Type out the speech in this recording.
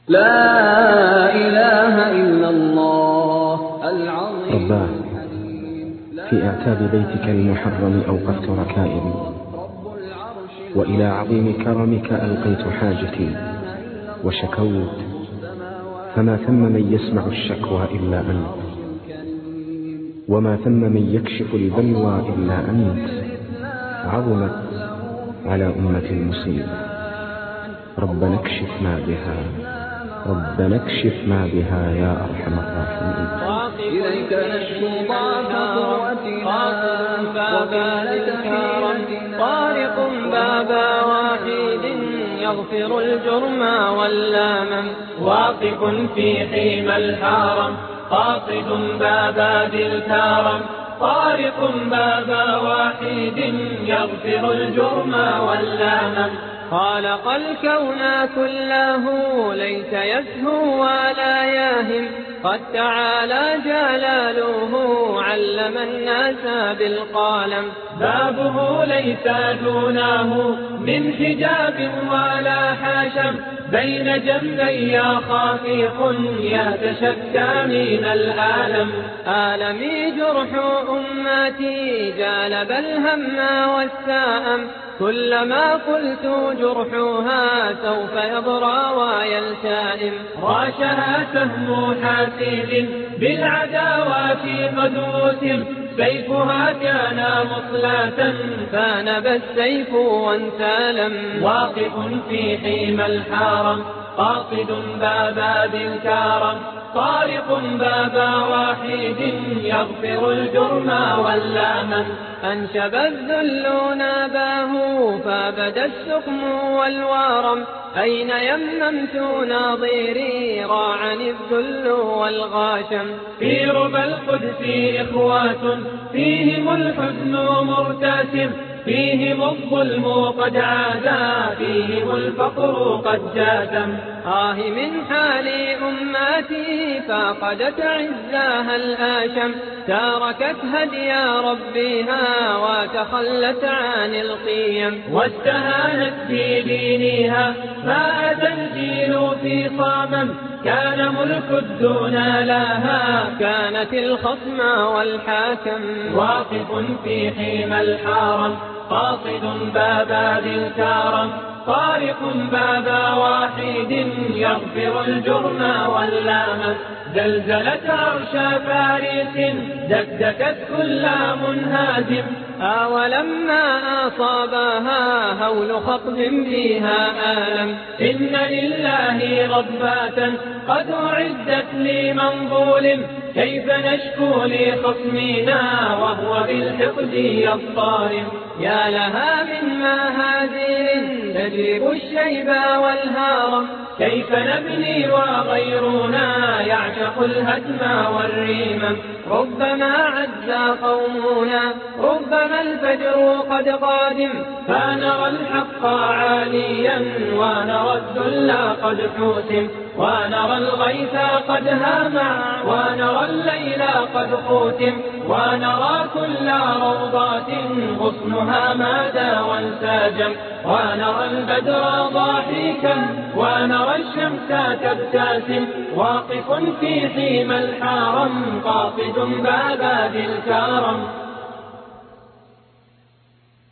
لا إله إلا الله العظيم. رباه، في اعتاب بيتك المحرم أوقفت ركائبي، وإلى عظيم كرمك ألقيت حاجتي وشكوت، فما ثم من يسمع الشكوى إلا أنت، وما ثم من يكشف البلوى إلا أنت. عظمت على أمة المصيبة، ربنا اكشف ما بها، ربنا اكشف ما بها يا أرحم الراحمين. إليك نشكو ضعف قوتنا وقلة حيلتنا، طارق باب واحد يغفر الجرم واللام، واقف في حيم الحرم قاصد باب ذي الكرم. طارق باب واحد يغفر الجرم واللام، خالق الكون كله ليس يسهو ولا ياهم، قد تعالى جلاله علم الناس بالقلم. بابه ليس دونه من حجاب ولا حاشم، بين جنبي خافيق يتشكى من الآلم. آلمي جرح أمتي جالب الهم والسام، كلما قلت جرحها سوف يضرى ويلتئم. راشها سهم حاسد بالعداوات قد وسم، سيفها كان مصلاة فنبى السيف وانسالم. واقف في حيم الحرم قاصد باب ذي الكرم، طارق باب واحد يغفر الجرم واللام. أنشب الذل ناباه فبدا السقم والوارم، أين يممت ناظيري راعني الذل والغاشم. في ربى القدس إخوات فيهم الحزن مرتسم، فيهم الظلم قد عادا فيهم الفقر قد جاثم. من حال أمتي فقدت عزاها الآشم، تاركت هدي ربها وتخلت عن القيم، واستهانت بدينها فأتى الجيل في صامم. كان ملك الدنيا لها كانت الخصم والحاكم. واقف في حيم الحرم قاصد باب ذي الكرم، طارق باب واحد يغفر الجرم واللام. زلزلت عرش فارس دكدكت كل منهزم، ولما أصابها هول خطب فيها آلم. إن لله ربات قد أعدت لمنظول، كيف نشكو لخصمنا وهو بالحقد يضطرم. يا لها من مهازيل تجلب الشيب والهارم، كيف نبني وغيرنا يعشق الهدم والريم. ربما عز قومنا ربما الفجر قد قادم، فنرى الحق عاليا ونرى الذل قد حوسم، ونرى الغيث قد هامع ونرى الليل قد قوتم، ونرى كل روضات غصنها مادى وانساجم، ونرى البدر ضاحكا ونرى الشمس تبتسم. واقف في حيم الحرم قاصد باب ذي الكرم.